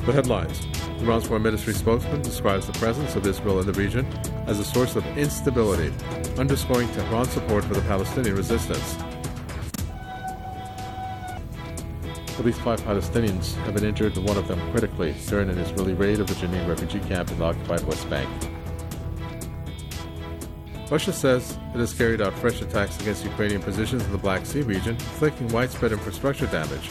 The headlines. Iran's Foreign Ministry spokesman describes the presence of Israel in the region as a source of instability, underscoring Tehran's support for the Palestinian resistance. At least 5 Palestinians have been injured, and one of them critically, during an Israeli raid of the Jenin refugee camp in the occupied West Bank. Russia says it has carried out fresh attacks against Ukrainian positions in the Black Sea region, inflicting widespread infrastructure damage.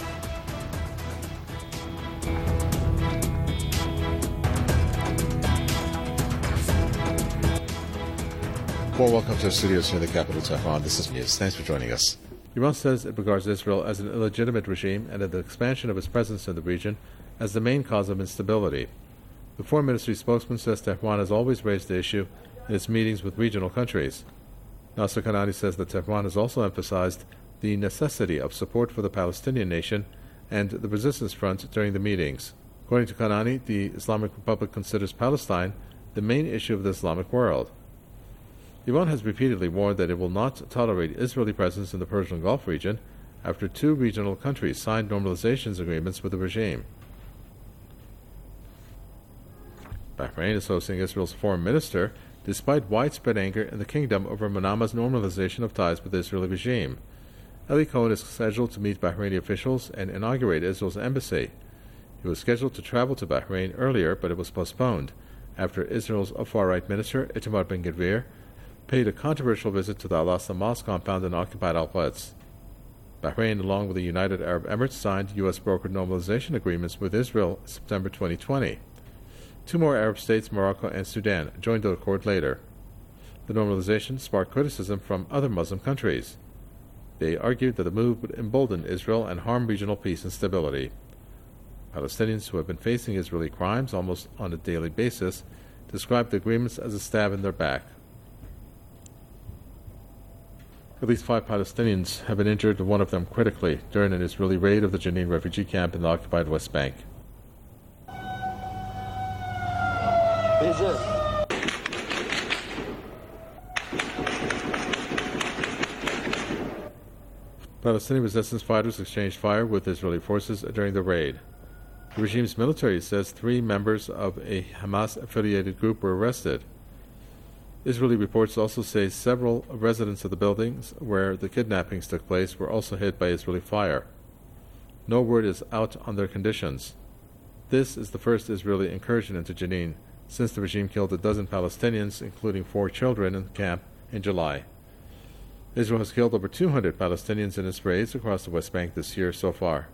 Well, welcome to the studios here in the capital, Tehran. This is News. Thanks for joining us. Iran says it regards Israel as an illegitimate regime and the expansion of its presence in the region as the main cause of instability. The Foreign Ministry spokesman says Tehran has always raised the issue in its meetings with regional countries. Nasser Kanani says that Tehran has also emphasized the necessity of support for the Palestinian nation and the resistance front during the meetings. According to Kanani, the Islamic Republic considers Palestine the main issue of the Islamic world. Iran has repeatedly warned that it will not tolerate Israeli presence in the Persian Gulf region after 2 regional countries signed normalization agreements with the regime. Bahrain is hosting Israel's foreign minister despite widespread anger in the kingdom over Manama's normalization of ties with the Israeli regime. Eli Cohen is scheduled to meet Bahraini officials and inaugurate Israel's embassy. He was scheduled to travel to Bahrain earlier, but it was postponed after Israel's far-right minister, Itamar Ben-Gvir, paid a controversial visit to the Al-Aqsa Mosque compound in occupied Al-Quds. Bahrain, along with the United Arab Emirates, signed U.S.-brokered normalization agreements with Israel in September 2020. 2 more Arab states, Morocco and Sudan, joined the accord later. The normalization sparked criticism from other Muslim countries. They argued that the move would embolden Israel and harm regional peace and stability. Palestinians who have been facing Israeli crimes almost on a daily basis described the agreements as a stab in their back. At least 5 Palestinians have been injured, and one of them critically, during an Israeli raid of the Jenin refugee camp in the occupied West Bank. Palestinian resistance fighters exchanged fire with Israeli forces during the raid. The regime's military says 3 members of a Hamas-affiliated group were arrested. Israeli reports also say several residents of the buildings where the kidnappings took place were also hit by Israeli fire. No word is out on their conditions. This is the first Israeli incursion into Jenin since the regime killed a dozen Palestinians, including 4 children, in the camp in July. Israel has killed over 200 Palestinians in its raids across the West Bank this year so far.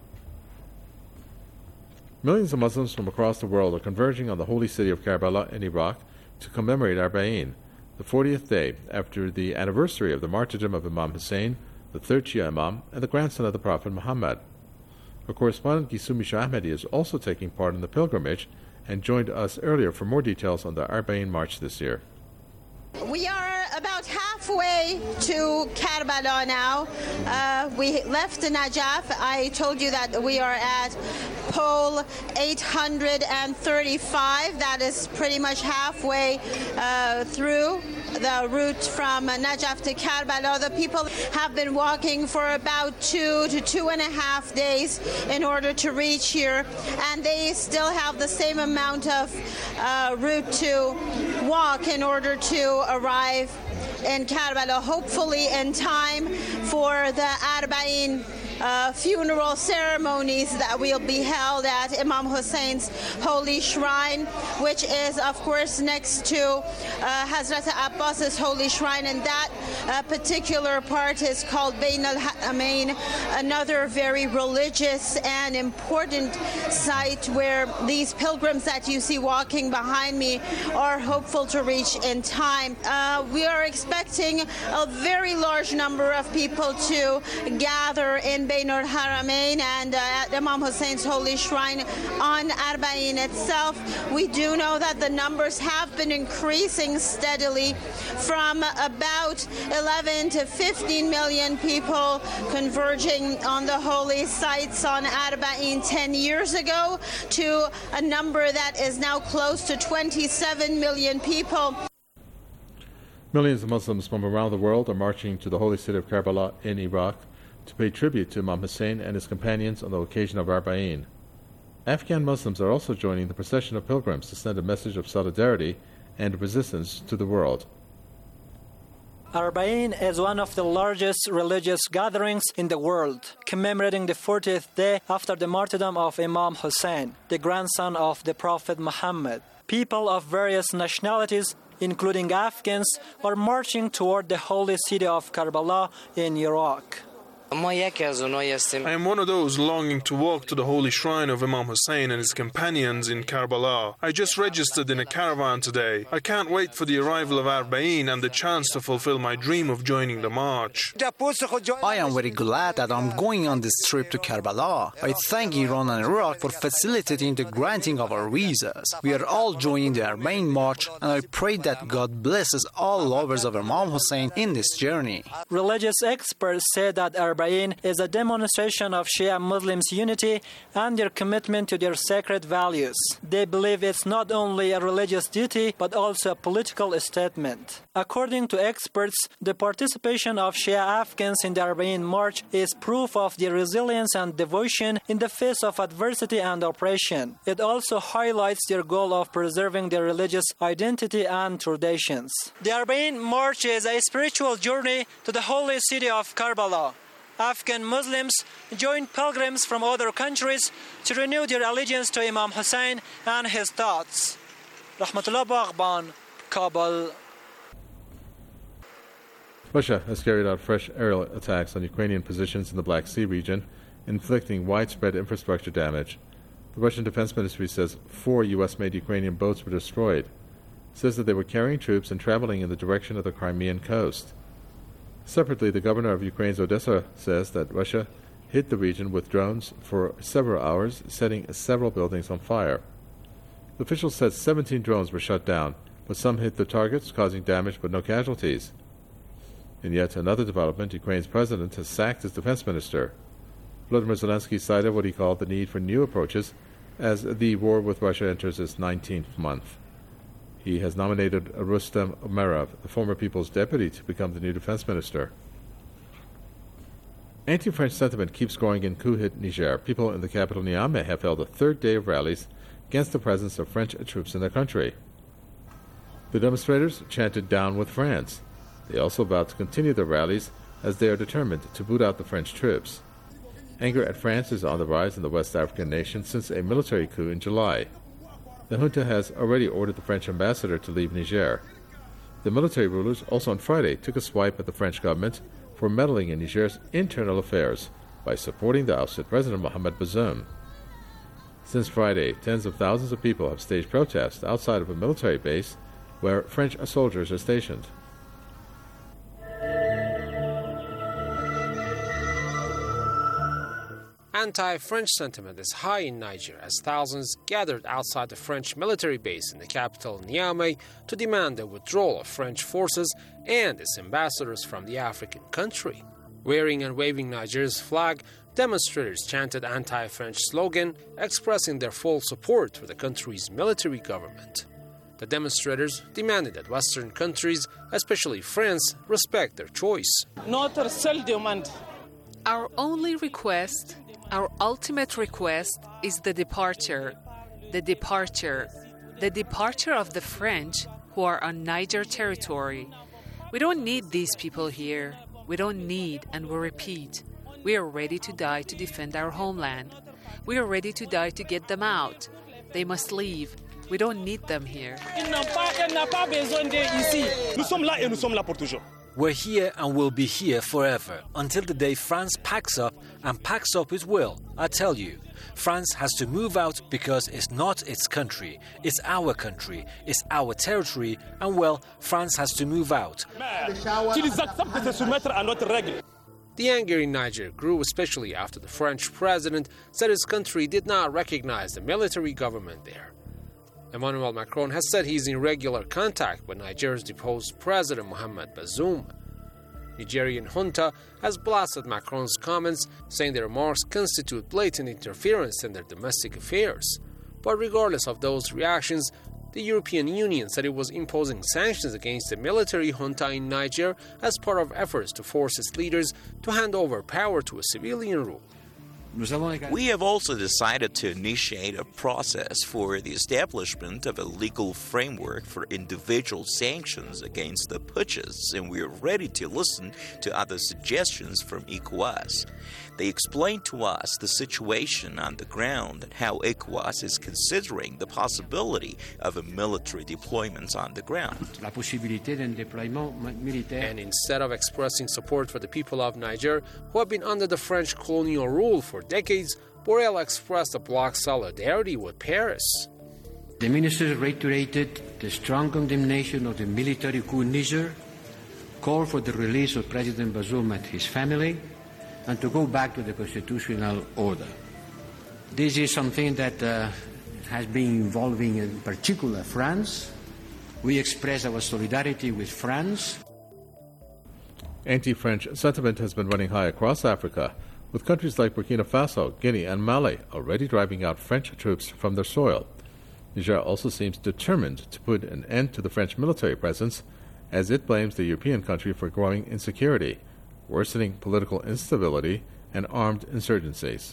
Millions of Muslims from across the world are converging on the holy city of Karbala in Iraq to commemorate Arba'in, the 40th day after the anniversary of the martyrdom of Imam Hussein, the 3rd Shia Imam, and the grandson of the Prophet Muhammad. Our correspondent Gisumi Shah Ahmedi is also taking part in the pilgrimage and joined us earlier for more details on the Arba'in March this year. We are about halfway to Karbala now. We left Najaf. I told you that we are at pole 835. That is pretty much halfway through the route from Najaf to Karbala. The people have been walking for about 2 to 2.5 days in order to reach here, and they still have the same amount of route to walk in order to arrive in Karbala, hopefully in time for the Arba'in funeral ceremonies that will be held at Imam Hussein's holy shrine, which is, of course, next to Hazrat Abbas's holy shrine, and that particular part is called Bain al-Haramain, another very religious and important site where these pilgrims that you see walking behind me are hopeful to reach in time. We are expecting a very large number of people to gather in Bain al-Haramain and at Imam Hussein's holy shrine on Arba'in itself. We do know that the numbers have been increasing steadily from about 11 to 15 million people converging on the holy sites on Arba'in 10 years ago to a number that is now close to 27 million people. Millions of Muslims from around the world are marching to the holy city of Karbala in Iraq to pay tribute to Imam Hussein and his companions on the occasion of Arba'in. Afghan Muslims are also joining the procession of pilgrims to send a message of solidarity and resistance to the world. Arbaeen is one of the largest religious gatherings in the world, commemorating the 40th day after the martyrdom of Imam Hussein, the grandson of the Prophet Muhammad. People of various nationalities, including Afghans, are marching toward the holy city of Karbala in Iraq. I am one of those longing to walk to the holy shrine of Imam Hussein and his companions in Karbala. I just registered in a caravan today. I can't wait for the arrival of Arbaeen and the chance to fulfill my dream of joining the march. I am very glad that I'm going on this trip to Karbala. I thank Iran and Iraq for facilitating the granting of our visas. We are all joining the Arbaeen march, and I pray that God blesses all lovers of Imam Hussein in this journey. Religious experts say that Arbaeen is a demonstration of Shia Muslims' unity and their commitment to their sacred values. They believe it's not only a religious duty, but also a political statement. According to experts, the participation of Shia Afghans in the Arbaeen March is proof of their resilience and devotion in the face of adversity and oppression. It also highlights their goal of preserving their religious identity and traditions. The Arbaeen March is a spiritual journey to the holy city of Karbala. Afghan Muslims joined pilgrims from other countries to renew their allegiance to Imam Hussein and his thoughts. Rahmatullah Baghban, Kabul. Russia has carried out fresh aerial attacks on Ukrainian positions in the Black Sea region, inflicting widespread infrastructure damage. The Russian Defense Ministry says 4 U.S.-made Ukrainian boats were destroyed. It says that they were carrying troops and traveling in the direction of the Crimean coast. Separately, the governor of Ukraine's Odessa says that Russia hit the region with drones for several hours, setting several buildings on fire. The official said 17 drones were shot down, but some hit the targets, causing damage but no casualties. In yet another development, Ukraine's president has sacked his defense minister. Volodymyr Zelensky cited what he called the need for new approaches as the war with Russia enters its 19th month. He has nominated Rustem Umerov, the former People's Deputy, to become the new defense minister. Anti-French sentiment keeps growing in coup-hit Niger. People in the capital Niamey have held a third day of rallies against the presence of French troops in their country. The demonstrators chanted "Down with France." They also vowed to continue their rallies as they are determined to boot out the French troops. Anger at France is on the rise in the West African nation since a military coup in July. The junta has already ordered the French ambassador to leave Niger. The military rulers also on Friday took a swipe at the French government for meddling in Niger's internal affairs by supporting the ousted President Mohamed Bazoum. Since Friday, tens of thousands of people have staged protests outside of a military base where French soldiers are stationed. Anti-French sentiment is high in Niger as thousands gathered outside the French military base in the capital Niamey to demand the withdrawal of French forces and its ambassadors from the African country. Wearing and waving Niger's flag, demonstrators chanted anti-French slogan expressing their full support for the country's military government. The demonstrators demanded that Western countries, especially France, respect their choice. Our only request, our ultimate request, is the departure of the French who are on Niger territory. We don't need these people here. We don't need, and we repeat, we are ready to die to defend our homeland. We are ready to die to get them out. They must leave. We don't need them here. We're here and will be here forever, until the day France packs up, and packs up it will, I tell you. France has to move out because it's not its country, it's our country, it's our territory, and well, France has to move out. The anger in Niger grew especially after the French president said his country did not recognize the military government there. Emmanuel Macron has said he's in regular contact with Niger's deposed President Mohamed Bazoum. Nigerian junta has blasted Macron's comments, saying the remarks constitute blatant interference in their domestic affairs. But regardless of those reactions, the European Union said it was imposing sanctions against the military junta in Niger as part of efforts to force its leaders to hand over power to a civilian rule. We have also decided to initiate a process for the establishment of a legal framework for individual sanctions against the putschists, and we are ready to listen to other suggestions from ECOWAS. They explained to us the situation on the ground and how ECOWAS is considering the possibility of a military deployment on the ground. And instead of expressing support for the people of Niger, who have been under the French colonial rule for decades, Borrell expressed a bloc solidarity with Paris. The ministers reiterated the strong condemnation of the military coup in Niger, called for the release of President Bazoum and his family, and to go back to the constitutional order. This is something that has been involving in particular France. We express our solidarity with France. Anti-French sentiment has been running high across Africa, with countries like Burkina Faso, Guinea, and Mali already driving out French troops from their soil. Niger also seems determined to put an end to the French military presence, as it blames the European country for growing insecurity, worsening political instability, and armed insurgencies.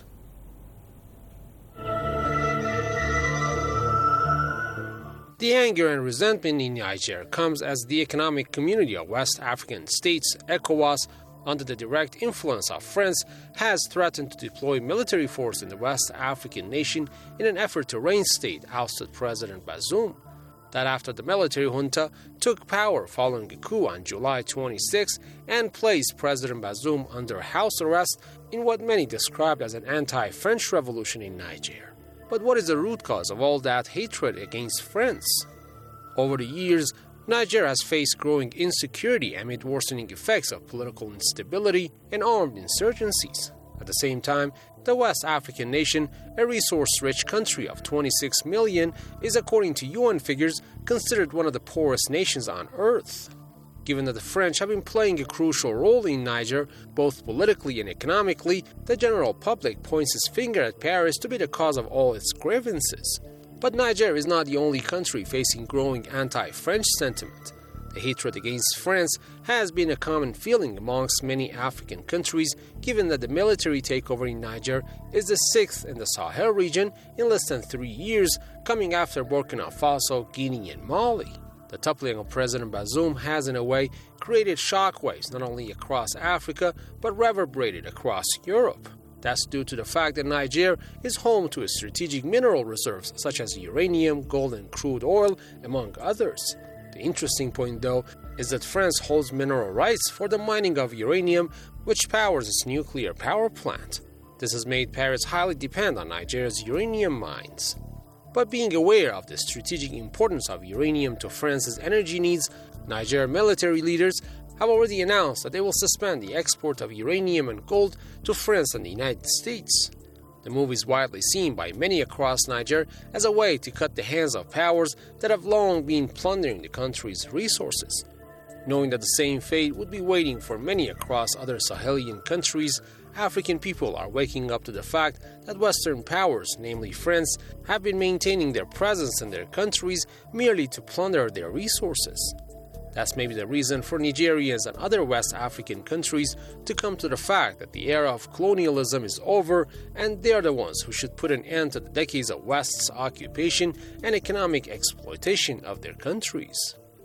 The anger and resentment in Niger comes as the Economic Community of West African States, ECOWAS, under the direct influence of France, has threatened to deploy military force in the West African nation in an effort to reinstate ousted President Bazoum. That after the military junta took power following a coup on July 26 and placed President Bazoum under house arrest in what many described as an anti-French revolution in Niger. But what is the root cause of all that hatred against France? Over the years, Niger has faced growing insecurity amid worsening effects of political instability and armed insurgencies. At the same time, the West African nation, a resource-rich country of 26 million, is, according to UN figures, considered one of the poorest nations on earth. Given that the French have been playing a crucial role in Niger, both politically and economically, the general public points its finger at Paris to be the cause of all its grievances. But Niger is not the only country facing growing anti-French sentiment. The hatred against France has been a common feeling amongst many African countries, given that the military takeover in Niger is the sixth in the Sahel region in less than 3 years, coming after Burkina Faso, Guinea, and Mali. The toppling of President Bazoum has, in a way, created shockwaves not only across Africa, but reverberated across Europe. That's due to the fact that Niger is home to its strategic mineral reserves such as uranium, gold, and crude oil, among others. The interesting point, though, is that France holds mineral rights for the mining of uranium, which powers its nuclear power plant. This has made Paris highly dependent on Nigeria's uranium mines. But being aware of the strategic importance of uranium to France's energy needs, Niger military leaders have already announced that they will suspend the export of uranium and gold to France and the United States. The move is widely seen by many across Niger as a way to cut the hands of powers that have long been plundering the country's resources. Knowing that the same fate would be waiting for many across other Sahelian countries, African people are waking up to the fact that Western powers, namely France, have been maintaining their presence in their countries merely to plunder their resources. That's maybe the reason for Nigerians and other West African countries to come to the fact that the era of colonialism is over and they are the ones who should put an end to the decades of West's occupation and economic exploitation of their countries.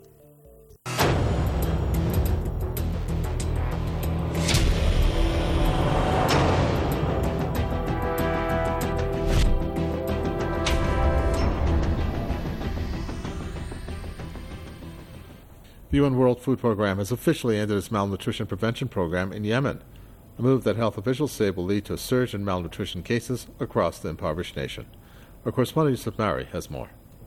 The UN World Food Programme has officially ended its malnutrition prevention program in Yemen, a move that health officials say will lead to a surge in malnutrition cases across the impoverished nation. Our correspondent Yusuf Mari has more.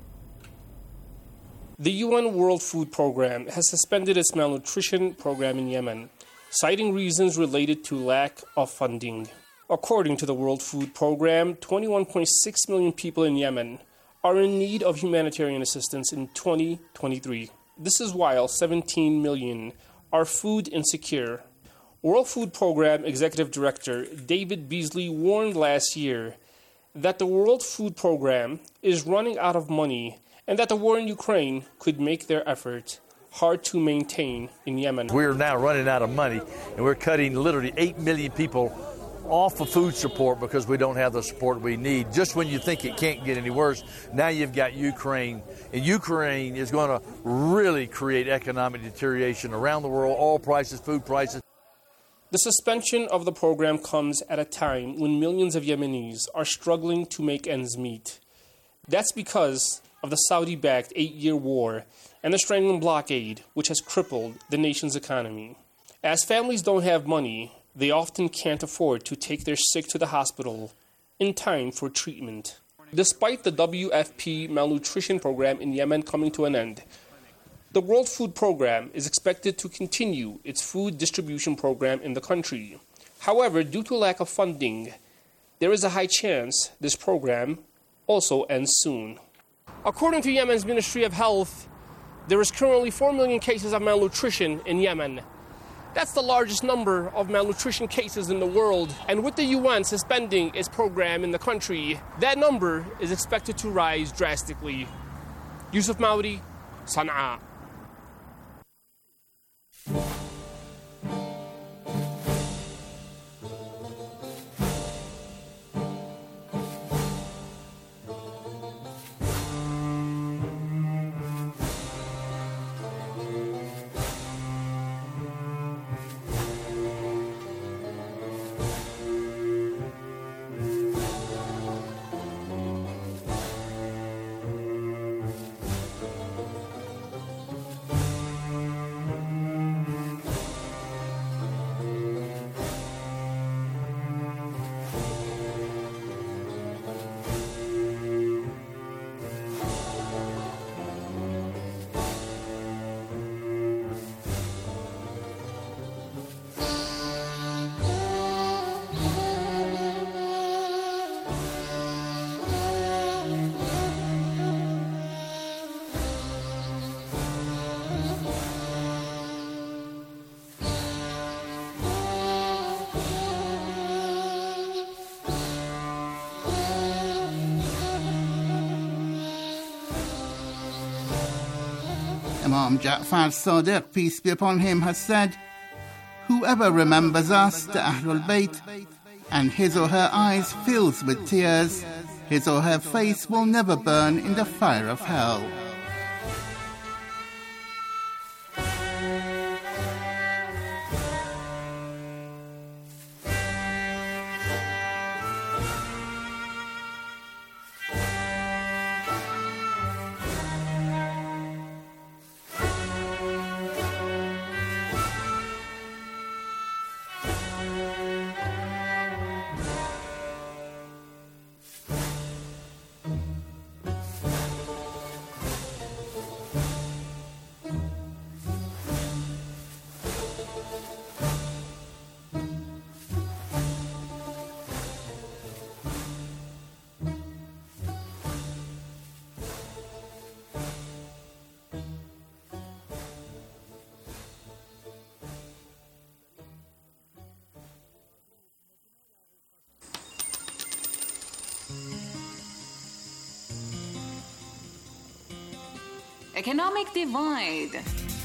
The UN World Food Programme has suspended its malnutrition program in Yemen, citing reasons related to lack of funding. According to the World Food Programme, 21.6 million people in Yemen are in need of humanitarian assistance in 2023. This is while 17 million are food insecure. World Food Programme Executive Director David Beasley warned last year that the World Food Programme is running out of money and that the war in Ukraine could make their effort hard to maintain in Yemen. We're now running out of money and we're cutting literally 8 million people off of food support because we don't have the support we need. Just when you think it can't get any worse, now you've got Ukraine. And Ukraine is going to really create economic deterioration around the world, oil prices, food prices. The suspension of the program comes at a time when millions of Yemenis are struggling to make ends meet. That's because of the Saudi-backed 8-year war and the strangling blockade, which has crippled the nation's economy. As families don't have money, they often can't afford to take their sick to the hospital in time for treatment. Despite the WFP malnutrition program in Yemen coming to an end, the World Food Program is expected to continue its food distribution program in the country. However, due to lack of funding, there is a high chance this program also ends soon. According to Yemen's Ministry of Health, there is currently 4 million cases of malnutrition in Yemen. That's the largest number of malnutrition cases in the world, and with the UN suspending its program in the country, that number is expected to rise drastically. Yusuf Maudi, Sana'a. Imam Ja'far Sadiq, peace be upon him, has said, "Whoever remembers us, the Ahlul Bayt, and his or her eyes fills with tears, his or her face will never burn in the fire of hell." Economic divide.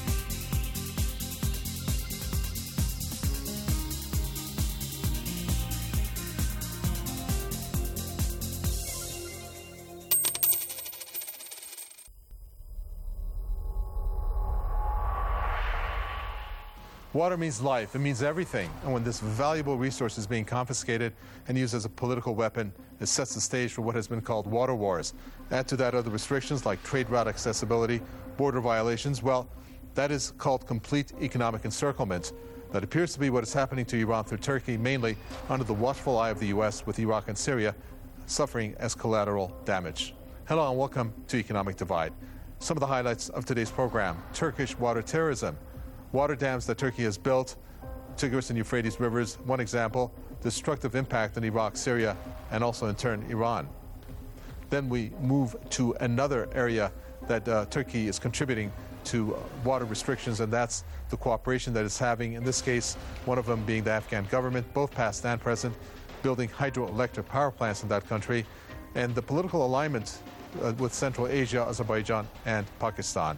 Water means life. It means everything. And when this valuable resource is being confiscated and used as a political weapon, it sets the stage for what has been called water wars. Add to that other restrictions like trade route accessibility, border violations. Well, that is called complete economic encirclement. That appears to be what is happening to Iran through Turkey, mainly under the watchful eye of the U.S., with Iraq and Syria suffering as collateral damage. Hello and welcome to Economic Divide. Some of the highlights of today's program: Turkish water terrorism. Water dams that Turkey has built, Tigris and Euphrates rivers, one example, destructive impact in Iraq, Syria, and also in turn Iran. Then we move to another area that Turkey is contributing to water restrictions, and that's the cooperation that it's having, in this case, one of them being the Afghan government, both past and present, building hydroelectric power plants in that country, and the political alignment with Central Asia, Azerbaijan, and Pakistan.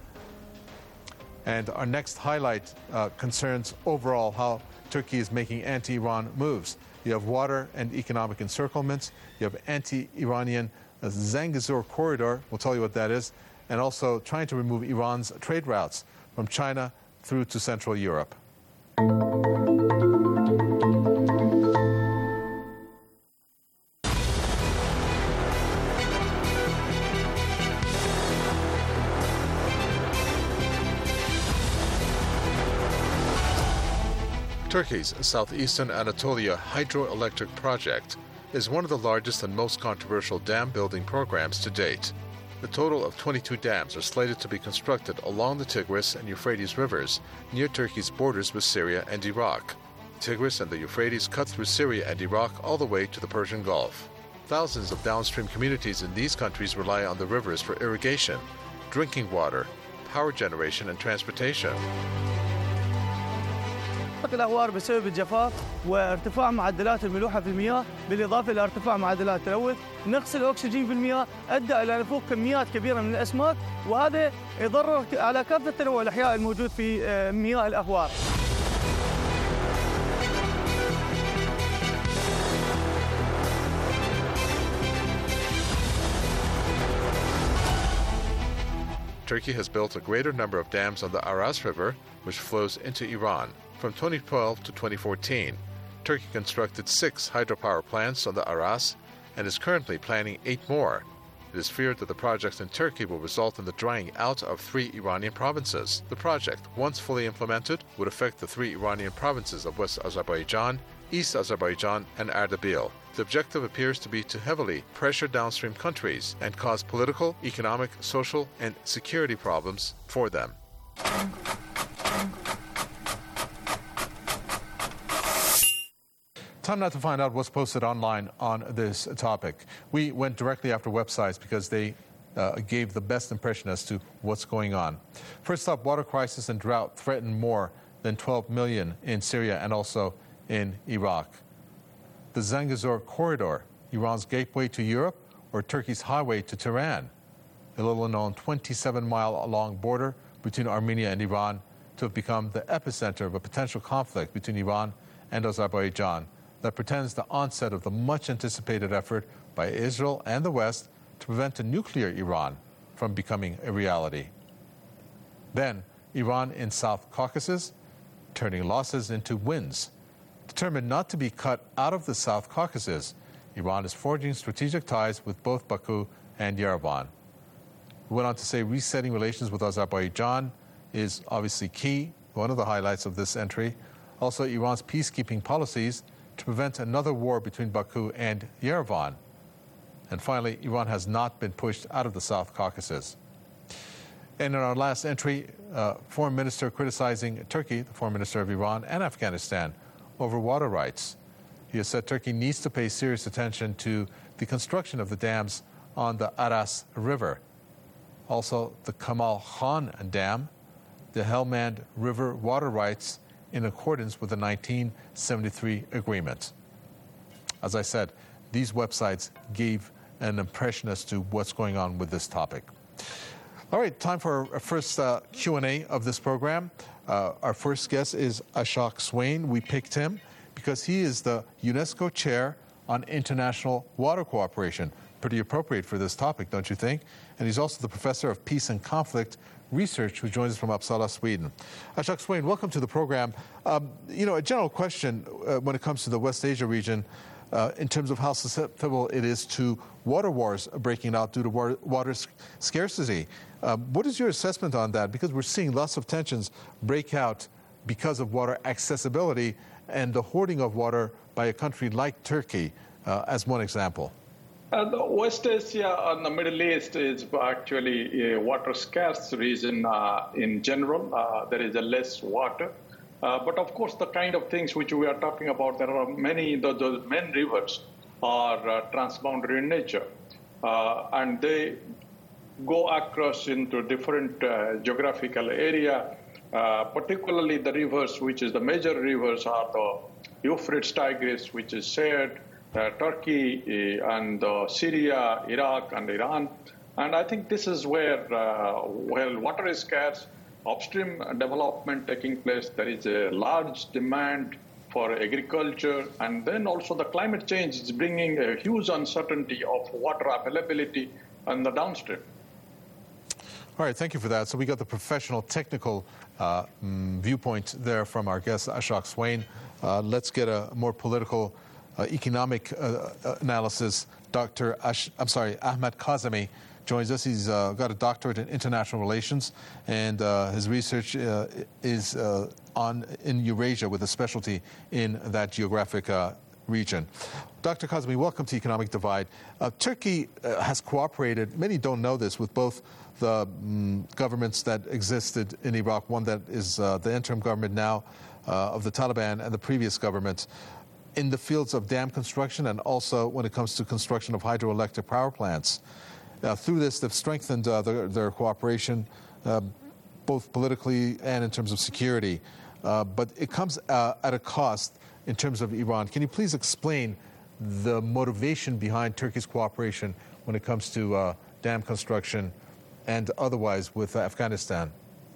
And our next highlight concerns overall how Turkey is making anti-Iran moves. You have water and economic encirclements. You have anti-Iranian Zangezur corridor. We'll tell you what that is. And also trying to remove Iran's trade routes from China through to Central Europe. Turkey's southeastern Anatolia hydroelectric project is one of the largest and most controversial dam building programs to date. A total of 22 dams are slated to be constructed along the Tigris and Euphrates rivers near Turkey's borders with Syria and Iraq. Tigris and the Euphrates cut through Syria and Iraq all the way to the Persian Gulf. Thousands of downstream communities in these countries rely on the rivers for irrigation, drinking water, power generation, and transportation. الأهوار بسبب الجفاف وارتفاع معدلات الملوحة في المياه بالإضافة إلى ارتفاع معدلات التلوث نقص الأكسجين في المياه أدى إلى نفوذ كميات كبيرة من الأسماك وهذا يضرر على كافة تنوع الأحياء الموجود في مياه الأهوار. Turkey has built a greater number of dams on the Aras River, which flows into Iran. From 2012 to 2014, Turkey constructed 6 hydropower plants on the Aras and is currently planning 8 more. It is feared that the projects in Turkey will result in the drying out of 3 Iranian provinces. The project, once fully implemented, would affect the 3 Iranian provinces of West Azerbaijan, East Azerbaijan, and Ardabil. The objective appears to be to heavily pressure downstream countries and cause political, economic, social, and security problems for them. Time now to find out what's posted online on this topic. We went directly after websites because they gave the best impression as to what's going on. First up, water crisis and drought threaten more than 12 million in Syria and also in Iraq. The Zangezur corridor, Iran's gateway to Europe or Turkey's highway to Tehran, a little-known 27-mile-long border between Armenia and Iran, to have become the epicenter of a potential conflict between Iran and Azerbaijan that pretends the onset of the much-anticipated effort by Israel and the West to prevent a nuclear Iran from becoming a reality. Then, Iran in South Caucasus, turning losses into wins. Determined not to be cut out of the South Caucasus, Iran is forging strategic ties with both Baku and Yerevan. We went on to say resetting relations with Azerbaijan is obviously key, one of the highlights of this entry. Also, Iran's peacekeeping policies to prevent another war between Baku and Yerevan. And finally, Iran has not been pushed out of the South Caucasus. And in our last entry, Foreign Minister criticizing Turkey, the Foreign Minister of Iran and Afghanistan, over water rights. He has said Turkey needs to pay serious attention to the construction of the dams on the Aras River. Also, the Kamal Khan Dam, the Helmand River water rights in accordance with the 1973 agreement. As I said, these websites gave an impression as to what's going on with this topic. All right, time for our first Q&A of this program. Our first guest is Ashok Swain. We picked him because he is the UNESCO Chair on International Water Cooperation. Pretty appropriate for this topic, don't you think? And he's also the Professor of Peace and Conflict Research, who joins us from Uppsala, Sweden. Ashok Swain, welcome to the program. A general question when it comes to the West Asia region in terms of how susceptible it is to water wars breaking out due to water scarcity. What is your assessment on that? Because we're seeing lots of tensions break out because of water accessibility and the hoarding of water by a country like Turkey, as one example. The West Asia and the Middle East is actually a water scarce region in general. There is a less water. But of course, the kind of things which we are talking about, there are many, the main rivers are transboundary in nature. And they go across into different geographical area, particularly the rivers, which is the major rivers are the Euphrates, Tigris, which is shared, Turkey and Syria, Iraq and Iran. And I think this is where, while water is scarce, upstream development taking place, there is a large demand for agriculture, and then also the climate change is bringing a huge uncertainty of water availability on the downstream. All right, thank you for that. So we got the professional, technical viewpoint there from our guest, Ashok Swain. Let's get a more political, economic analysis. Ahmed Kazemi joins us. He's got a doctorate in international relations, and his research is in Eurasia with a specialty in that geographic region. Dr. Kazemi, welcome to Economic Divide. Turkey has cooperated, many don't know this, with both the governments that existed in Iraq, one that is the interim government now of the Taliban, and the previous government, in the fields of dam construction and also when it comes to construction of hydroelectric power plants. Through this, they've strengthened their cooperation, both politically and in terms of security. But it comes at a cost in terms of Iran. Can you please explain the motivation behind Turkey's cooperation when it comes to dam construction and otherwise with Afghanistan?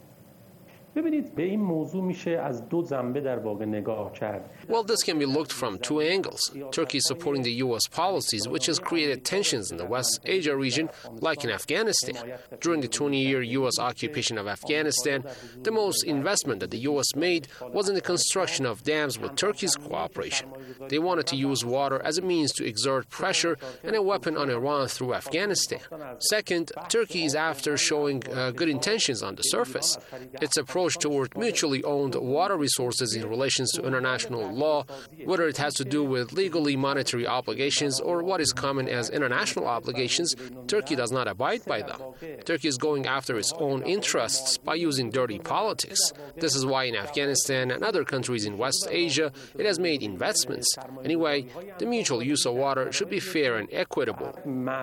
ببینید به این موضوع میشه از دو جنبه در واقع نگاه کرد. Well, this can be looked from two angles. Turkey is supporting the U.S. policies, which has created tensions in the West Asia region, like in Afghanistan. During the 20-year U.S. occupation of Afghanistan, the most investment that the U.S. made was in the construction of dams with Turkey's cooperation. They wanted to use water as a means to exert pressure and a weapon on Iran through Afghanistan. Second, Turkey is after showing good intentions on the surface. Its approach toward mutually owned water resources in relation to international law, whether it has to do with legally monetary obligations or what is common as international obligations, Turkey does not abide by them. Turkey is going after its own interests by using dirty politics. This is why in Afghanistan and other countries in West Asia, it has made investments. Anyway, the mutual use of water should be fair and equitable.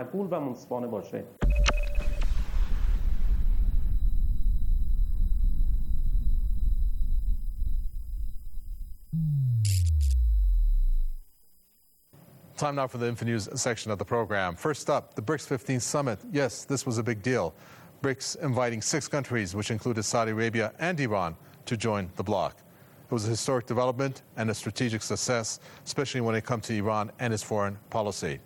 Time now for the InfoNews section of the program. First up, the BRICS 15 summit. Yes, this was a big deal. BRICS inviting 6 countries, which included Saudi Arabia and Iran, to join the bloc. It was a historic development and a strategic success, especially when it comes to Iran and its foreign policy.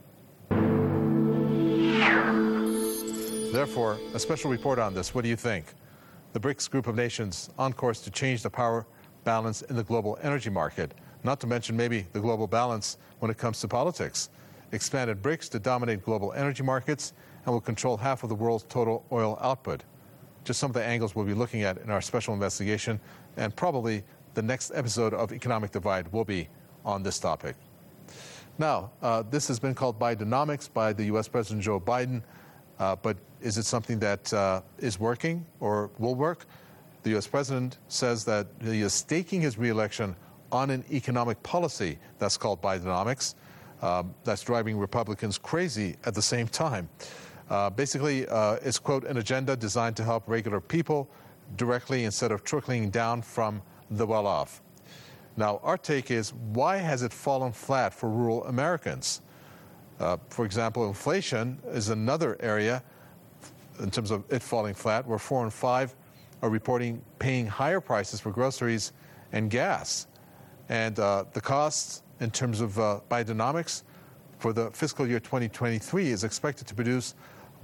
Therefore, a special report on this. What do you think? The BRICS group of nations on course to change the power balance in the global energy market, not to mention maybe the global balance when it comes to politics. Expanded BRICS to dominate global energy markets and will control half of the world's total oil output. Just some of the angles we'll be looking at in our special investigation, and probably the next episode of Economic Divide will be on this topic. Now, this has been called Bidenomics by the U.S. President Joe Biden, but is it something that is working or will work? The U.S. President says that he is staking his re-election on an economic policy that's called Bidenomics, that's driving Republicans crazy at the same time. Basically, it's, quote, an agenda designed to help regular people directly instead of trickling down from the well-off. Now, our take is, why has it fallen flat for rural Americans? For example, inflation is another area in terms of it falling flat, where 4 and 5 are reporting paying higher prices for groceries and gas. And the costs in terms of Bidenomics for the fiscal year 2023 is expected to produce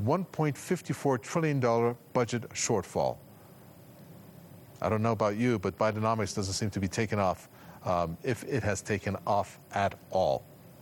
$1.54 trillion budget shortfall. I don't know about you, but Bidenomics doesn't seem to be taken off, if it has taken off at all.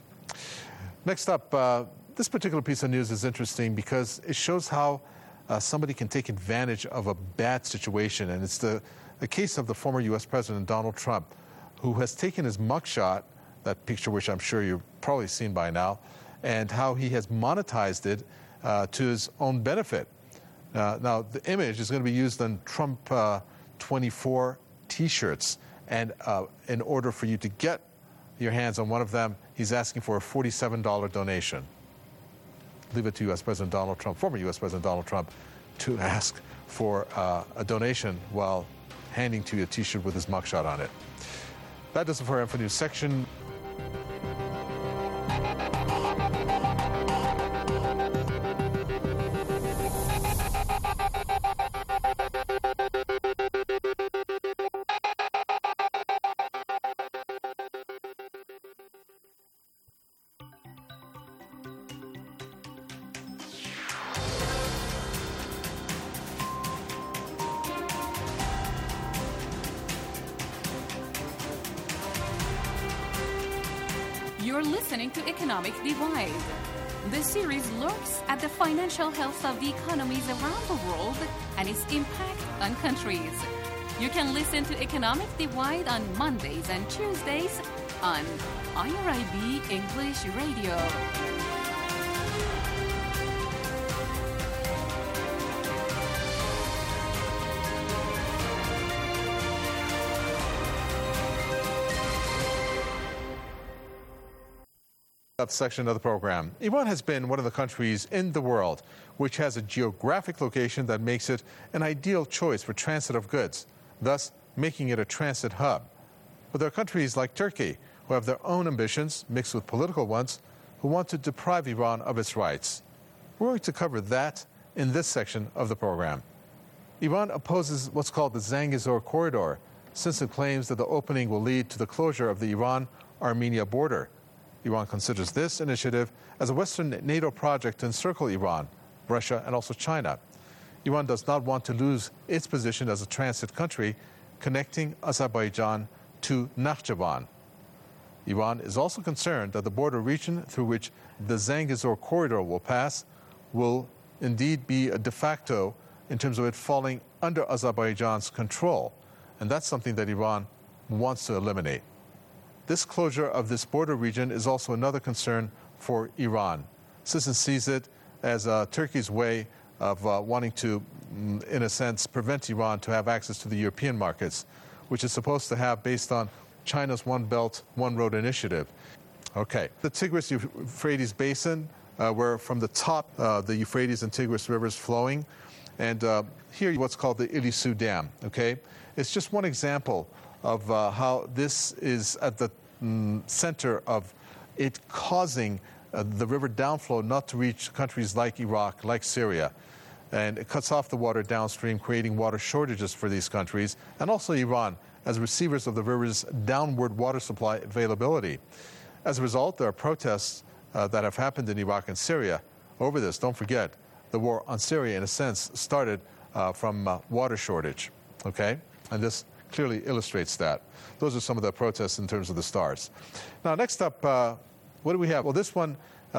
Next up, this particular piece of news is interesting because it shows how somebody can take advantage of a bad situation. And it's the case of the former U.S. President Donald Trump, who has taken his mugshot, that picture which I'm sure you've probably seen by now, and how he has monetized it to his own benefit. Now, the image is going to be used on Trump 24 T-shirts, and in order for you to get your hands on one of them, he's asking for a $47 donation. Leave it to U.S. President Donald Trump, former U.S. President Donald Trump, to ask for a donation while handing to you a T-shirt with his mugshot on it. That does it for our InfoNews section. listening to Economic Divide. This series looks at the financial health of the economies around the world and its impact on countries. You can listen to Economic Divide on Mondays and Tuesdays on IRIB English Radio. Section of the program. Iran has been one of the countries in the world which has a geographic location that makes it an ideal choice for transit of goods, thus making it a transit hub. But there are countries like Turkey who have their own ambitions mixed with political ones who want to deprive Iran of its rights. We're going to cover that in this section of the program. Iran opposes what's called the Zangezur corridor, since it claims that the opening will lead to the closure of the Iran-Armenia border. Iran considers this initiative as a Western NATO project to encircle Iran, Russia, and also China. Iran does not want to lose its position as a transit country connecting Azerbaijan to Nakhchivan. Iran is also concerned that the border region through which the Zangezur corridor will pass will indeed be a de facto in terms of it falling under Azerbaijan's control, and that's something that Iran wants to eliminate. This closure of this border region is also another concern for Iran, since it sees it as Turkey's way of wanting to, in a sense, prevent Iran to have access to the European markets, which is supposed to have based on China's One Belt, One Road initiative. Okay, the Tigris-Euphrates Basin, where from the top the Euphrates and Tigris rivers flowing, and here what's called the Ilisu Dam, okay? It's just one example of how this is at the center of it causing the river downflow not to reach countries like Iraq, like Syria. And it cuts off the water downstream, creating water shortages for these countries, and also Iran as receivers of the river's downward water supply availability. As a result, there are protests that have happened in Iraq and Syria over this. Don't forget, the war on Syria, in a sense, started from water shortage, okay? And this clearly illustrates that. Those are some of the protests in terms of the stars. Now, next up, what do we have? Well, this one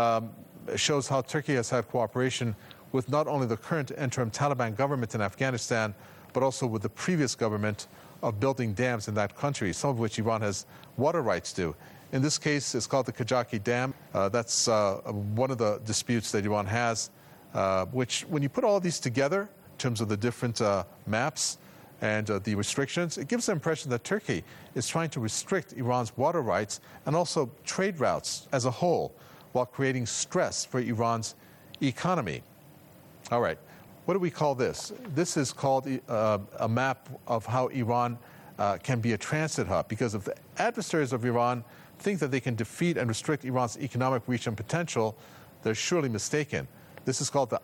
shows how Turkey has had cooperation with not only the current interim Taliban government in Afghanistan, but also with the previous government of building dams in that country, some of which Iran has water rights to. In this case, it's called the Kajaki Dam. That's one of the disputes that Iran has, which, when you put all these together in terms of the different maps, and the restrictions, it gives the impression that Turkey is trying to restrict Iran's water rights and also trade routes as a whole, while creating stress for Iran's economy. All right, what do we call this? This is called a map of how Iran can be a transit hub, because if the adversaries of Iran think that they can defeat and restrict Iran's economic reach and potential, they're surely mistaken. This is called the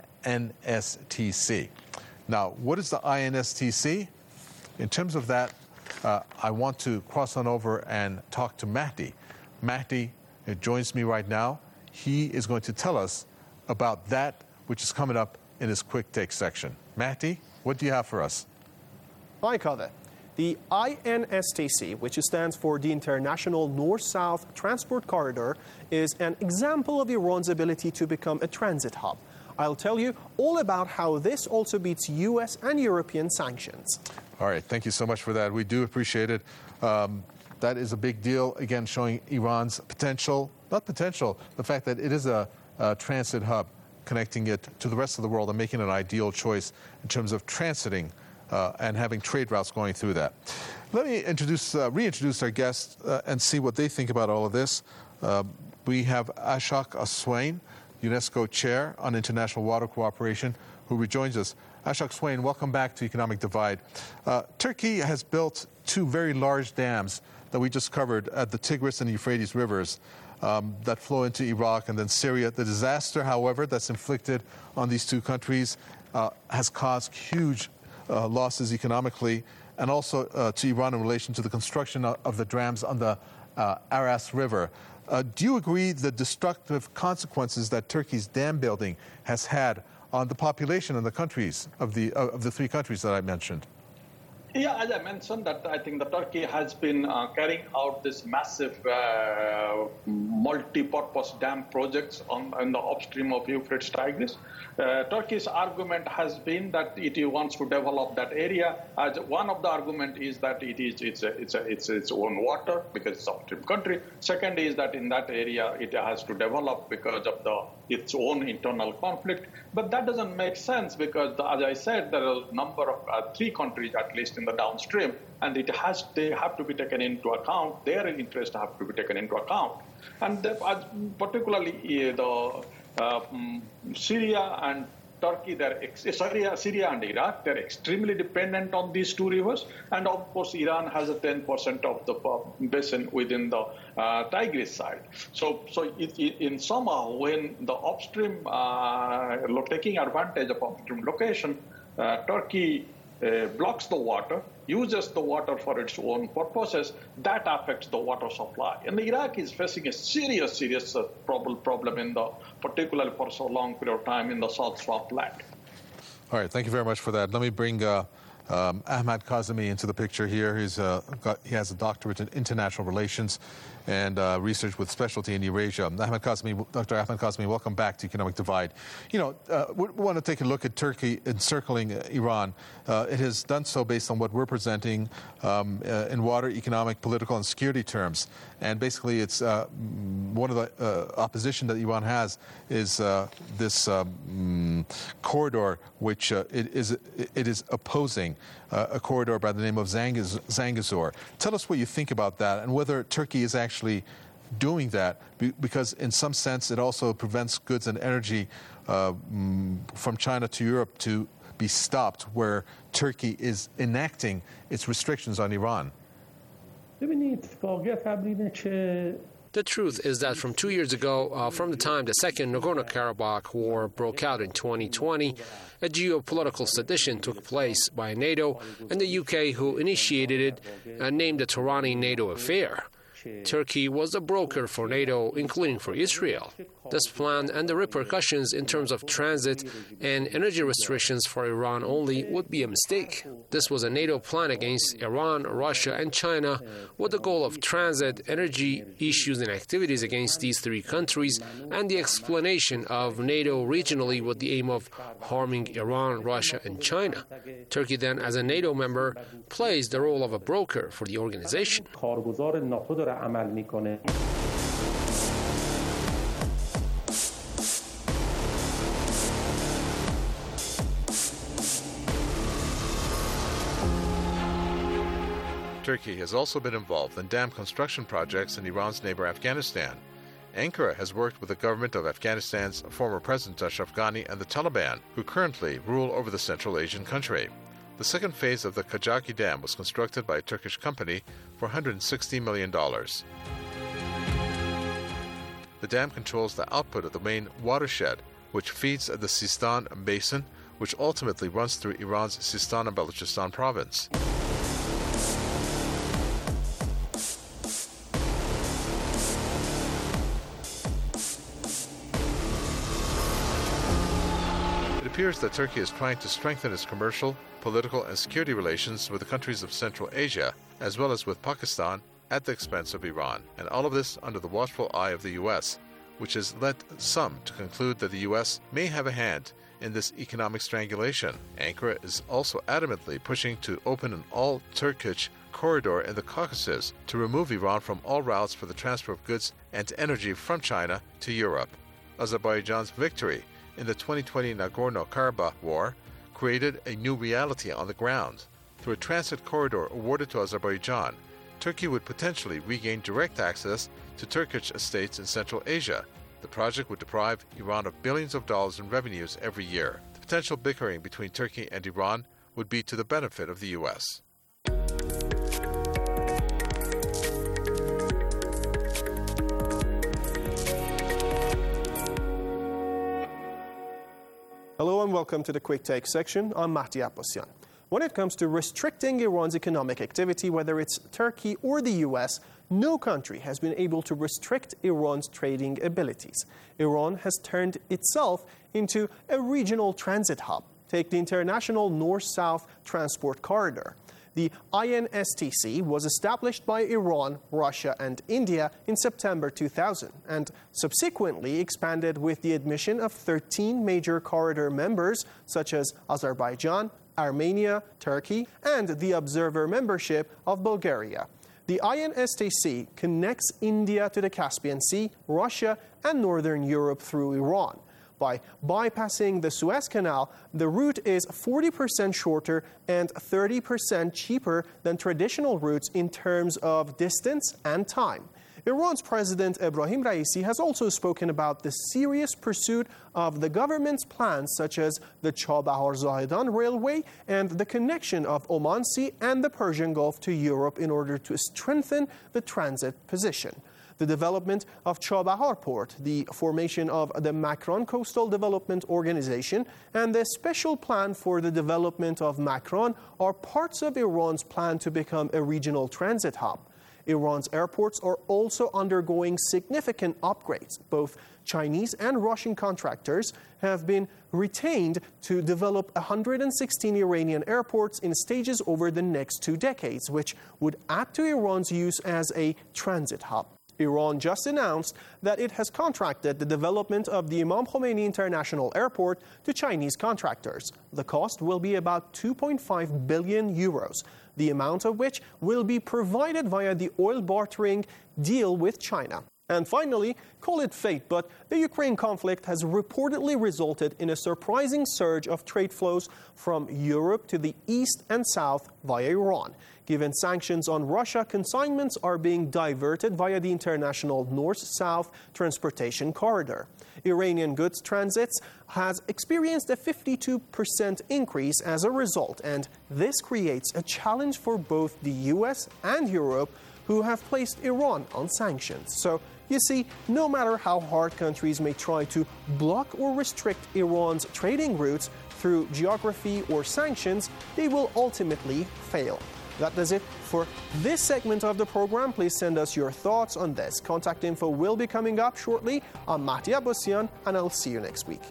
INSTC. Now, what is the INSTC? In terms of that, I want to cross on over and talk to Mahdi. Mahdi joins me right now. He is going to tell us about that which is coming up in his quick take section. Mahdi, what do you have for us? Hi, Kaveh. The INSTC, which stands for the International North-South Transport Corridor, is an example of Iran's ability to become a transit hub. I'll tell you all about how this also beats U.S. and European sanctions. All right, thank you so much for that. We do appreciate it. That is a big deal, again, showing Iran's potential, not potential, the fact that it is a transit hub, connecting it to the rest of the world and making it an ideal choice in terms of transiting and having trade routes going through that. Let me reintroduce our guests and see what they think about all of this. We have Ashok Swain, UNESCO Chair on International Water Cooperation, who rejoins us. Ashok Swain, welcome back to Economic Divide. Turkey has built two very large dams that we just covered at the Tigris and Euphrates rivers that flow into Iraq and then Syria. The disaster, however, that's inflicted on these two countries has caused huge losses economically, and also to Iran in relation to the construction of the dams on the Aras River. Do you agree the destructive consequences that Turkey's dam building has had on the population and the countries of the three countries that I mentioned? Yeah, as I mentioned, that I think the Turkey has been carrying out this massive multi-purpose dam projects in the upstream of Euphrates Tigris. Turkey's argument has been that it wants to develop that area. As one of the argument is that it's its own water because it's an upstream country. Second is that in that area it has to develop because of its own internal conflict. But that doesn't make sense because, as I said, there are a number of 3 countries at least in the downstream, and they have to be taken into account. Their interests have to be taken into account, and particularly Syria and Turkey, Syria and Iraq, they're extremely dependent on these 2 rivers. And of course, Iran has a 10% of the basin within the Tigris side. So in somehow, when the upstream, taking advantage of upstream location, Turkey blocks the water, uses the water for its own purposes, that affects the water supply. And Iraq is facing a serious problem particularly for so long period of time in the South Swampland. All right, thank you very much for that. Let me bring Ahmad Kazemi into the picture here. He has a doctorate in international relations and research with specialty in Eurasia. Dr. Ahmad Kazemi, welcome back to Economic Divide. We want to take a look at Turkey encircling Iran. It has done so based on what we're presenting in water, economic, political, and security terms. And basically, it's one of the opposition that Iran has is this corridor, which it is opposing, a corridor by the name of Zangezur. Tell us what you think about that and whether Turkey is actually doing that, because in some sense it also prevents goods and energy from China to Europe to be stopped, where Turkey is enacting its restrictions on Iran. The truth is that from 2 years ago, from the time the Second Nagorno-Karabakh War broke out in 2020, a geopolitical sedition took place by NATO and the UK, who initiated it and named the Turani NATO affair. Turkey was a broker for NATO, including for Israel. This plan and the repercussions in terms of transit and energy restrictions for Iran only would be a mistake. This was a NATO plan against Iran, Russia, and China with the goal of transit, energy issues, and activities against these 3 countries, and the explanation of NATO regionally with the aim of harming Iran, Russia, and China. Turkey then, as a NATO member, plays the role of a broker for the organization. Turkey has also been involved in dam construction projects in Iran's neighbor Afghanistan. Ankara has worked with the government of Afghanistan's former President Ashraf Ghani and the Taliban, who currently rule over the Central Asian country. The second phase of the Kajaki Dam was constructed by a Turkish company for $160 million. The dam controls the output of the main watershed, which feeds the Sistan Basin, which ultimately runs through Iran's Sistan and Balochistan province. It appears that Turkey is trying to strengthen its commercial, political, and security relations with the countries of Central Asia, as well as with Pakistan, at the expense of Iran, and all of this under the watchful eye of the U.S., which has led some to conclude that the U.S. may have a hand in this economic strangulation. Ankara is also adamantly pushing to open an all-Turkish corridor in the Caucasus to remove Iran from all routes for the transfer of goods and energy from China to Europe. Azerbaijan's victory in the 2020 Nagorno-Karabakh War created a new reality on the ground. Through a transit corridor awarded to Azerbaijan, Turkey would potentially regain direct access to Turkish estates in Central Asia. The project would deprive Iran of billions of dollars in revenues every year. The potential bickering between Turkey and Iran would be to the benefit of the U.S. Hello and welcome to the Quick Take section. I'm Mahdi Abbasyan. When it comes to restricting Iran's economic activity, whether it's Turkey or the U.S., no country has been able to restrict Iran's trading abilities. Iran has turned itself into a regional transit hub. Take the international north-south transport corridor. The INSTC was established by Iran, Russia, and India in September 2000 and subsequently expanded with the admission of 13 major corridor members such as Azerbaijan, Armenia, Turkey, and the observer membership of Bulgaria. The INSTC connects India to the Caspian Sea, Russia, and Northern Europe through Iran. By bypassing the Suez Canal, the route is 40% shorter and 30% cheaper than traditional routes in terms of distance and time. Iran's President Ebrahim Raisi has also spoken about the serious pursuit of the government's plans such as the Chabahar-Zahedan Railway and the connection of Oman Sea and the Persian Gulf to Europe in order to strengthen the transit position. The development of Chabahar Port, the formation of the Makran Coastal Development Organization, and the special plan for the development of Makran are parts of Iran's plan to become a regional transit hub. Iran's airports are also undergoing significant upgrades. Both Chinese and Russian contractors have been retained to develop 116 Iranian airports in stages over the next 2 decades, which would add to Iran's use as a transit hub. Iran just announced that it has contracted the development of the Imam Khomeini International Airport to Chinese contractors. The cost will be about 2.5 billion euros, the amount of which will be provided via the oil bartering deal with China. And finally, call it fate, but the Ukraine conflict has reportedly resulted in a surprising surge of trade flows from Europe to the east and south via Iran. Given sanctions on Russia, consignments are being diverted via the international north-south transportation corridor. Iranian goods transits has experienced a 52% increase as a result, and this creates a challenge for both the US and Europe, who have placed Iran on sanctions. So, you see, no matter how hard countries may try to block or restrict Iran's trading routes through geography or sanctions, they will ultimately fail. That does it for this segment of the program. Please send us your thoughts on this. Contact info will be coming up shortly. I'm Mahdi Abbasian, and I'll see you next week.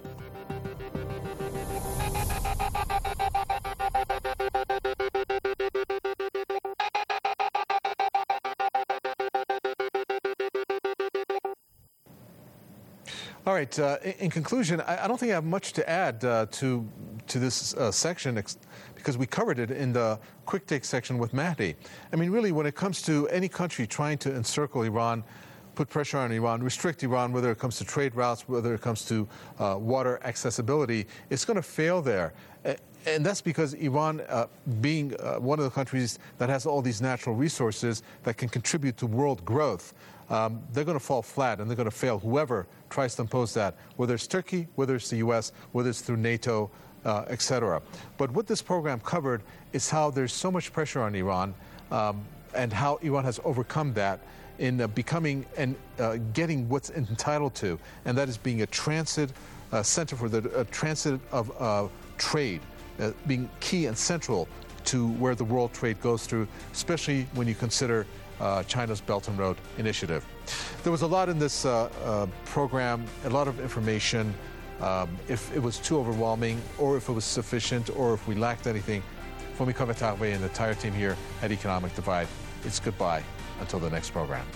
All right. In conclusion, I don't think I have much to add to this section because we covered it in the quick take section with Mahdi. I mean, really, when it comes to any country trying to encircle Iran, put pressure on Iran, restrict Iran, whether it comes to trade routes, whether it comes to water accessibility, it's going to fail there. And that's because Iran, being one of the countries that has all these natural resources that can contribute to world growth, they're going to fall flat and they're going to fail whoever tries to impose that, whether it's Turkey, whether it's the U.S., whether it's through NATO, etc. But what this program covered is how there's so much pressure on Iran and how Iran has overcome that in becoming and getting what's entitled to, and that is being a transit center for the transit of trade, being key and central to where the world trade goes through, especially when you consider China's Belt and Road Initiative. There was a lot in this program, a lot of information. If it was too overwhelming, or if it was sufficient, or if we lacked anything, Fomi Kavatagbe and the entire team here at Economic Divide, it's goodbye until the next program.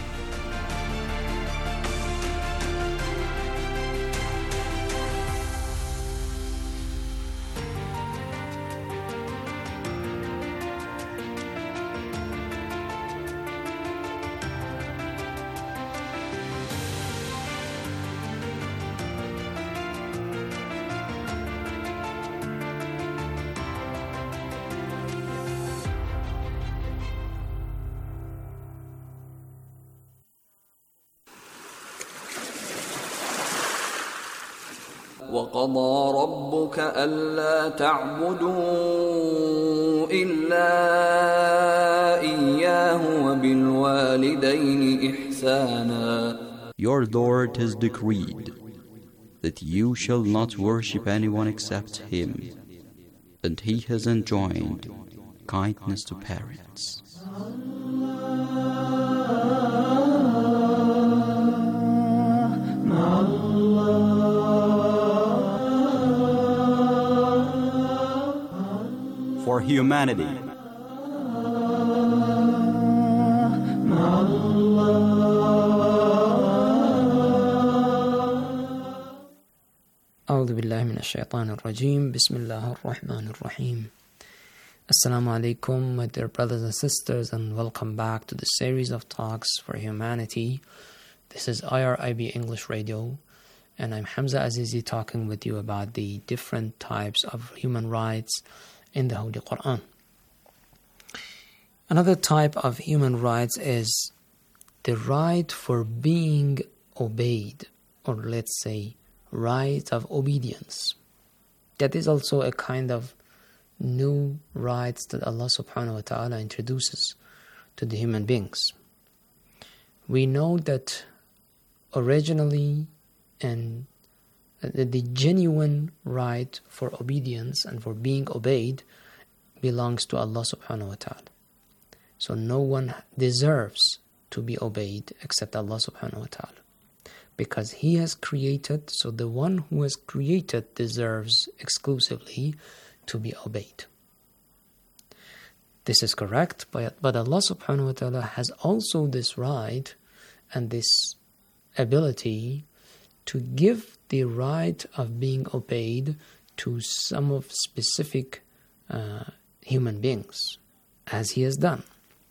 وقضى ربك ألا تعبدوا إلا إياه وبالوالدين إحسانا. Your Lord has decreed that you shall not worship anyone except Him, and He has enjoined kindness to parents. For humanity, أعوذ بالله من الشيطان الرجيم بسم الله الرحمن الرحيم. Assalamu alaikum, my dear brothers and sisters, and welcome back to the series of talks for humanity. This is IRIB English Radio, and I'm Hamza Azizi talking with you about the different types of human rights in the Holy Quran. Another type of human rights is the right for being obeyed, or let's say right of obedience. That is also a kind of new rights that Allah subhanahu wa ta'ala introduces to the human beings. We know that originally and the genuine right for obedience and for being obeyed belongs to Allah subhanahu wa ta'ala. So no one deserves to be obeyed except Allah subhanahu wa ta'ala, because He has created, so the one who has created deserves exclusively to be obeyed. This is correct, but Allah subhanahu wa ta'ala has also this right and this ability to give the right of being obeyed to some of specific human beings, as He has done.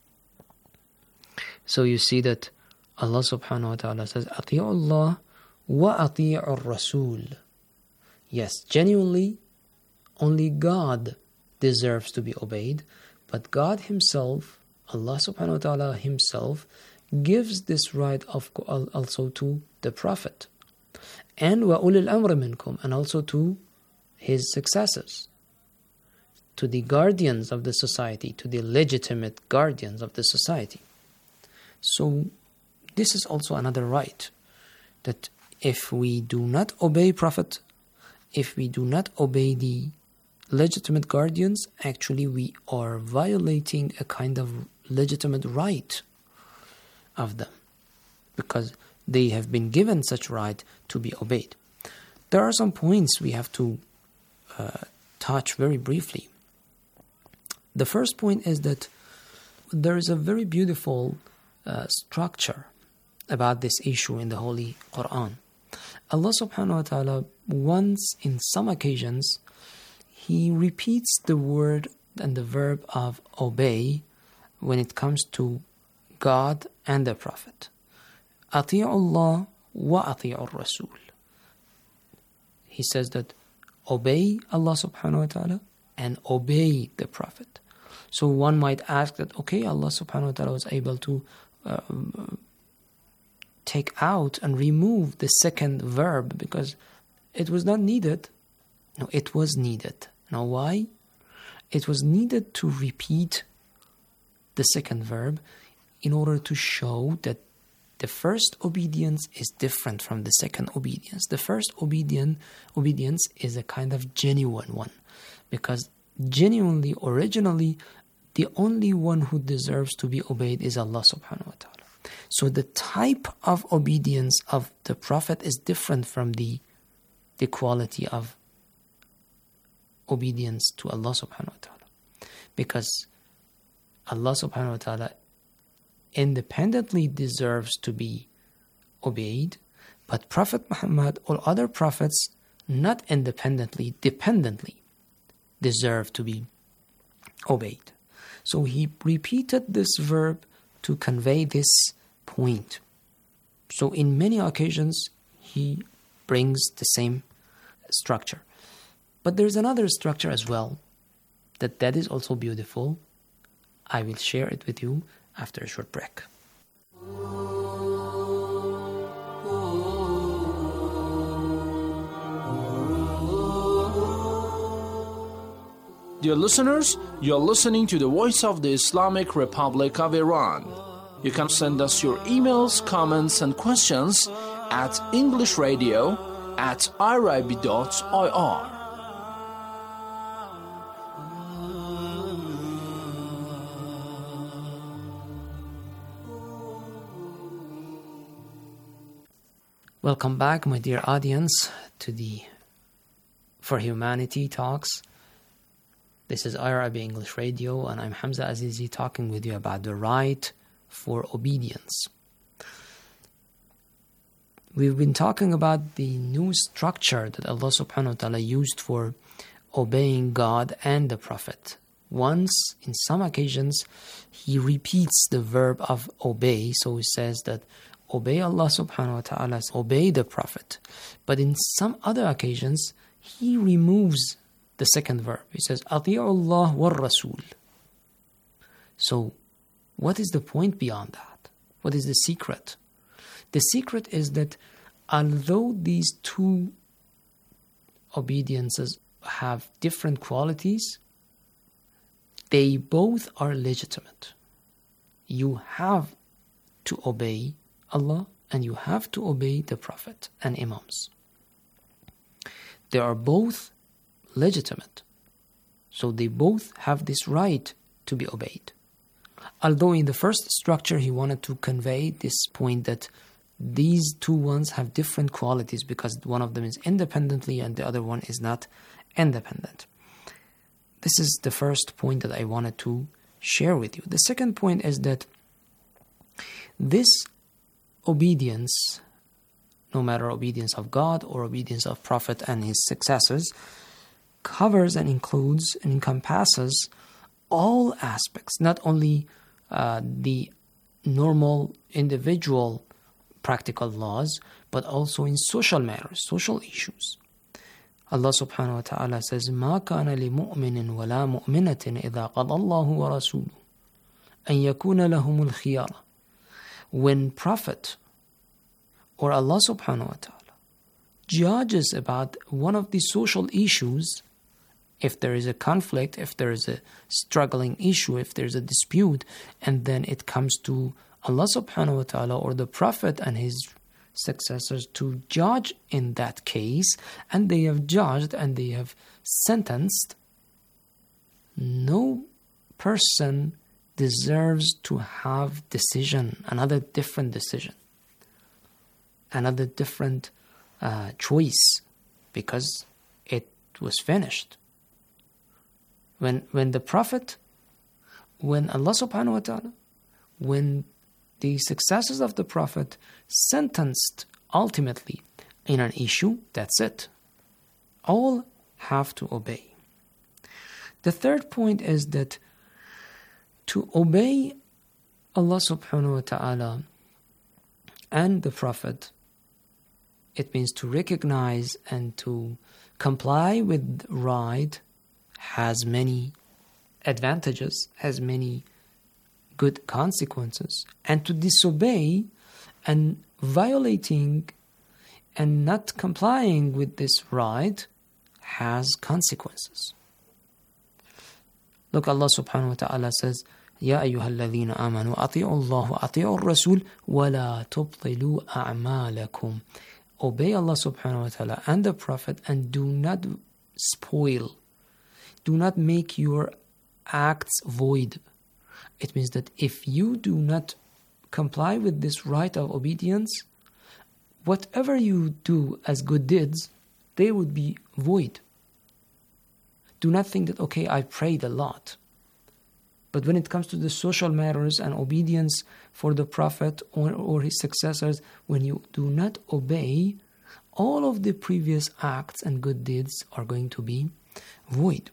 So you see that Allah subhanahu wa ta'ala says, أَطِيعُ اللَّهِ وَأَطِيعُ الرَّسُولِ. Yes, genuinely, only God deserves to be obeyed, but God Himself, Allah subhanahu wa ta'ala Himself, gives this right also to the Prophet. And وَأُولِي الْأَمْرِ مِنْكُمْ, and also to his successors, to the guardians of the society, to the legitimate guardians of the society. So this is also another right, that if we do not obey Prophet, if we do not obey the legitimate guardians, actually we are violating a kind of legitimate right of them, because they have been given such right to be obeyed. There are some points we have to touch very briefly. The first point is that there is a very beautiful structure about this issue in the Holy Quran. Allah subhanahu wa ta'ala, once in some occasions, He repeats the word and the verb of obey when it comes to God and the Prophet. أَطِيعُ اللَّهِ وَأَطِيعُ الرَّسُولِ. He says that obey Allah subhanahu wa ta'ala and obey the Prophet. So one might ask that, okay, Allah subhanahu wa ta'ala was able to take out and remove the second verb because it was not needed. No, it was needed. Now why? It was needed to repeat the second verb in order to show that the first obedience is different from the second obedience. The first obedience is a kind of genuine one, because genuinely, originally, the only one who deserves to be obeyed is Allah subhanahu wa ta'ala. So the type of obedience of the Prophet is different from the quality of obedience to Allah subhanahu wa ta'ala, because Allah subhanahu wa ta'ala independently deserves to be obeyed, but Prophet Muhammad or other prophets not independently, dependently deserve to be obeyed. So He repeated this verb to convey this point. So in many occasions He brings the same structure. But there's another structure as well that is also beautiful. I will share it with you after a short break. Dear listeners, you're listening to the Voice of the Islamic Republic of Iran. You can send us your emails, comments, and questions at englishradio@irib.ir. Welcome back, my dear audience, to the For Humanity talks. This is IRIB English Radio, and I'm Hamza Azizi talking with you about the right for obedience. we've been talking about the new structure that Allah subhanahu wa ta'ala used for obeying God and the Prophet. Once, in some occasions, He repeats the verb of obey. So He says that obey Allah subhanahu wa ta'ala, obey the Prophet. But in some other occasions, He removes the second verb. He says, أطيعوا الله والرسول. So, what is the point beyond that? What is the secret? The secret is that although these two obediences have different qualities, they both are legitimate. You have to obey Allah and you have to obey the Prophet and Imams. They are both legitimate. So they both have this right to be obeyed. Although in the first structure he wanted to convey this point that these two ones have different qualities because one of them is independently and the other one is not independent. This is the first point that I wanted to share with you. The second point is that this obedience, no matter obedience of God or obedience of Prophet and his successors, covers and includes and encompasses all aspects, not only the normal individual practical laws, but also in social matters, social issues. Allah subhanahu wa ta'ala says, مَا كَانَ لِمُؤْمِنٍ وَلَا مُؤْمِنَةٍ إِذَا قَضَى اللَّهُ وَرَسُولُهُ أَن يَكُونَ لَهُمُ الْخِيَارَةُ. When Prophet or Allah subhanahu wa ta'ala judges about one of the social issues, if there is a conflict, if there is a struggling issue, if there is a dispute, and then it comes to Allah subhanahu wa ta'ala or the Prophet and his successors to judge in that case, and they have judged and they have sentenced, no person deserves to have another different decision, another different choice, because it was finished. When the Prophet, when Allah subhanahu wa ta'ala, when the successors of the Prophet sentenced ultimately in an issue, that's it. All have to obey. The third point is that to obey Allah subhanahu wa ta'ala and the Prophet, it means to recognize and to comply with right, has many advantages, has many good consequences, and to disobey and violating and not complying with this right has consequences. Look, Allah subhanahu wa ta'ala says, يا أيها الذين آمنوا أطيعوا الله وأطيعوا الرسول ولا تبطلوا أعمالكم. Obey Allah subhanahu wa ta'ala and the Prophet and do not spoil, do not make your acts void. It means that if you do not comply with this right of obedience, whatever you do as good deeds, they would be void. Do not think that, okay, I prayed a lot. But when it comes to the social matters and obedience for the Prophet or his successors, when you do not obey, all of the previous acts and good deeds are going to be void.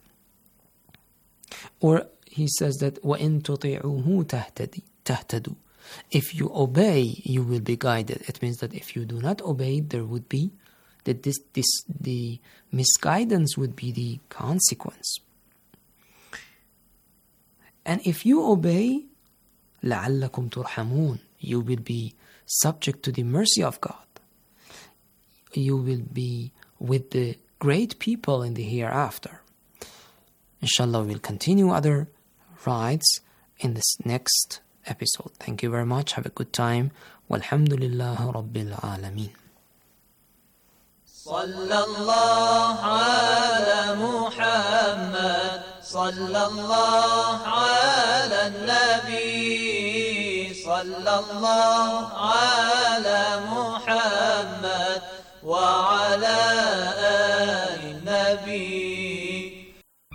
Or he says that وَإِن تُطِعُوهُ تَهْتَدُوا. If you obey, you will be guided. It means that if you do not obey, there would be the misguidance would be the consequence. And if you obey, لَعَلَّكُمْ تُرْحَمُونَ, you will be subject to the mercy of God. You will be with the great people in the hereafter. Inshallah, we'll continue other rights in this next episode. Thank you very much. Have a good time. Walhamdulillah Rabbil Alameen. صلى الله على محمد صلى الله على النبي صلى الله على محمد وعلى آل النبي.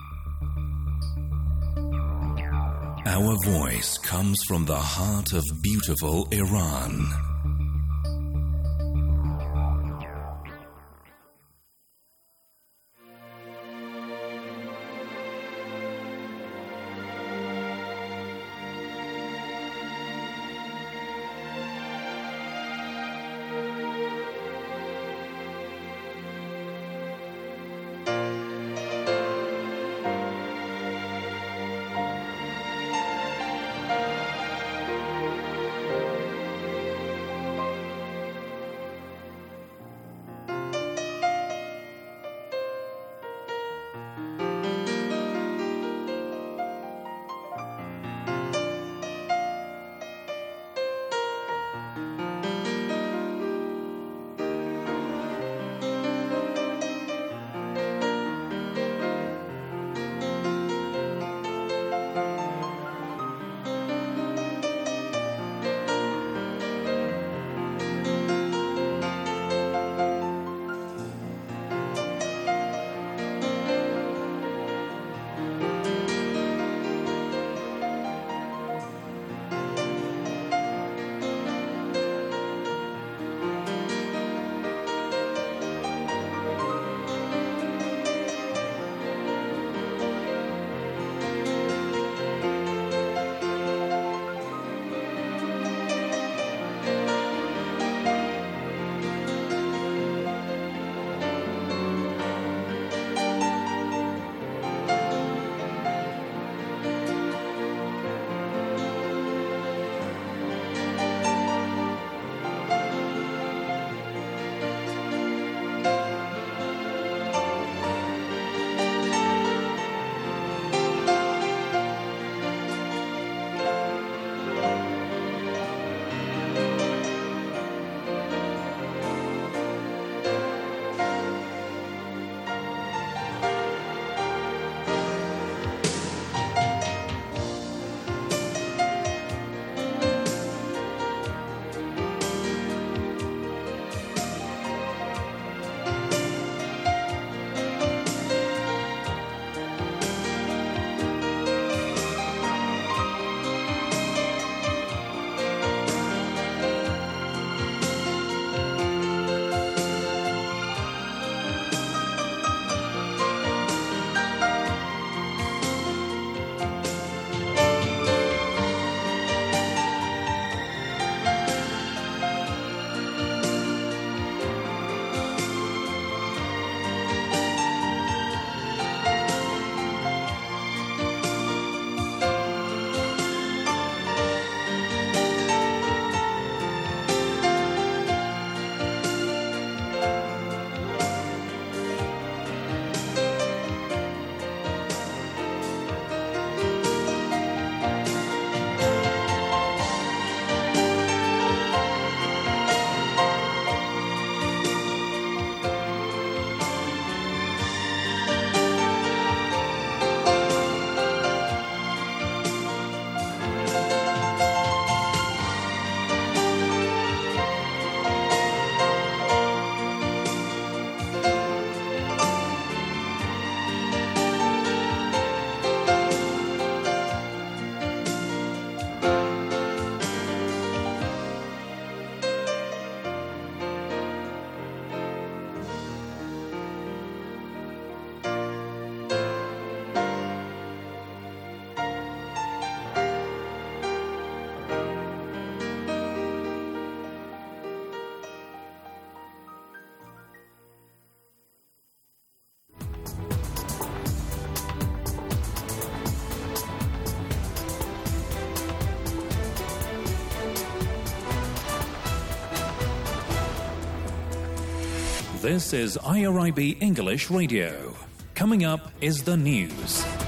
Our voice comes from the heart of beautiful Iran. This is IRIB English Radio. Coming up is the news.